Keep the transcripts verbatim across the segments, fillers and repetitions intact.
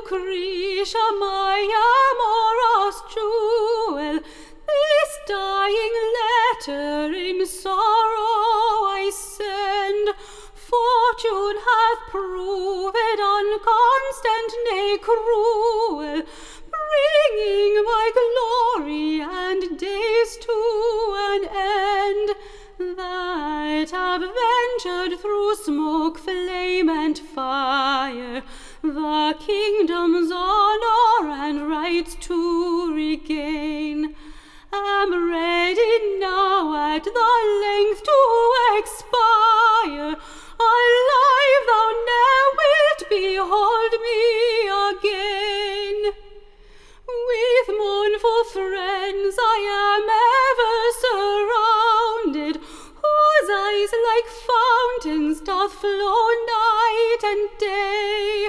Lucretia, my amorous jewel, this dying letter in sorrow I send. Fortune hath proved unconstant, nay cruel, bringing my glory and days to an end, that have ventured through smoke, flame, and fire, the kingdom's honour and rights to regain, am ready now at the length to expire. Alive thou ne'er wilt behold me again. With mournful friends I am ever surrounded, whose eyes like fountains doth flow night and day,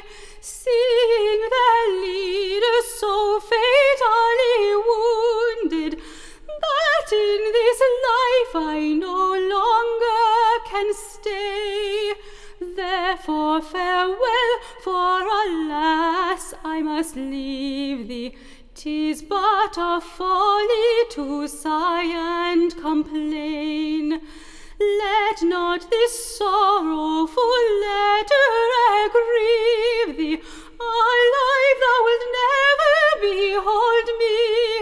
seeing their leader so fatally wounded, that in this life I no longer can stay. Therefore farewell, for alas, I must leave thee. 'Tis but a folly to sigh and complain. Let not this sorrowful letter aggrieve thee. Alive thou wilt never behold me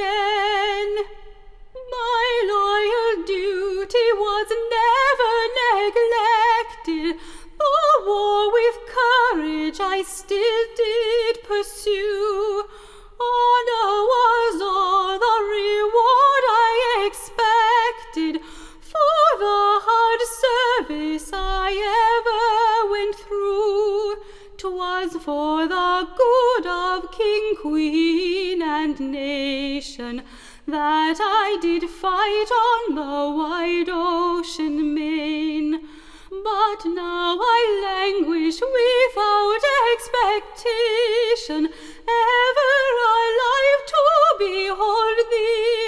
again. My loyal duty was never neglected, though war with courage I still did pursue. Honour was all the reward I expected for the hard service I ever went through. 'Twas for the good of king, queen, and nation that I did fight on the wide ocean main. But now I languish without expectation, ever alive to behold thee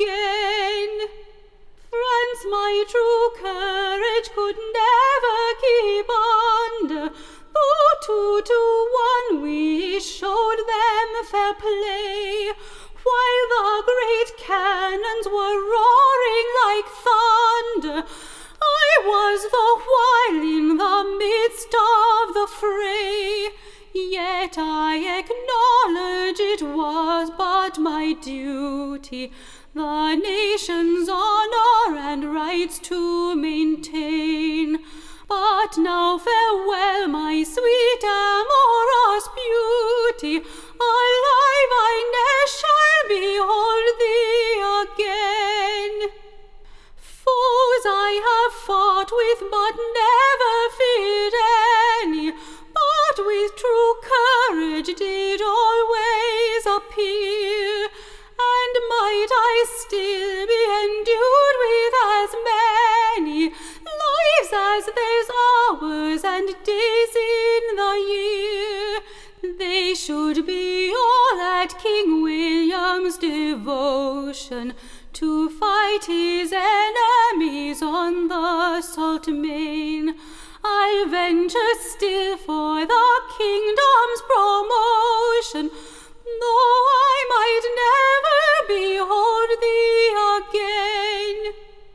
again. France, my true courage could never keep under, though two to one we showed them fair play, while the great cannons were roaring like thunder. I was the while in the midst of the fray, yet I acknowledge it was but my duty, the nation's honour and rights to maintain. But now farewell, my sweet amorous beauty, alive I ne'er shall behold thee again. Foes I have fought with, but never feared any, but with true courage did always appear, and might I still be endued with as many lives as there's hours and days in the year, they should be all at King William's devotion, to fight his enemies on the salt main. I'll venture still for the kingdom's promotion, though I might never behold thee again.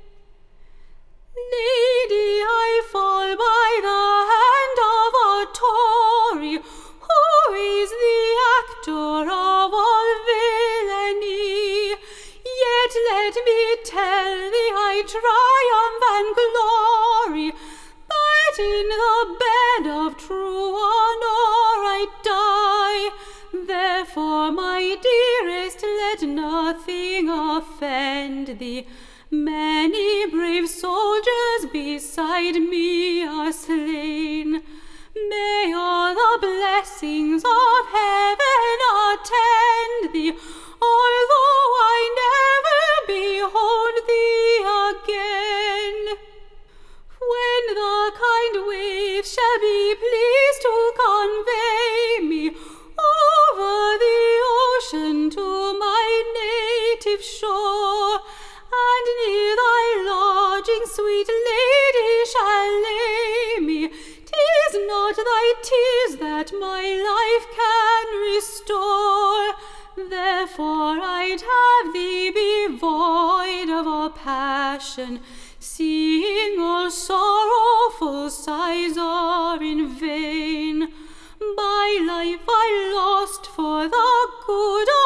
Lady, I fall by the hand of a Tory, who is the actor of all villainy. Yet let me tell thee I triumph and glory, that in the bed of true honour I die. Therefore, my dearest, let nothing offend thee. Many brave soldiers beside me are slain. May all the blessings of heaven attend thee, although I never behold thee again. When the kind waves shall be pleased to convey me over the ocean to my native shore, and near thy lodging, sweet lady, shall lay me, 'tis not thy tears that my life can restore. Therefore I'd have thee be void of all passion, seeing all sorrowful sighs are in vain. My life I lost for the good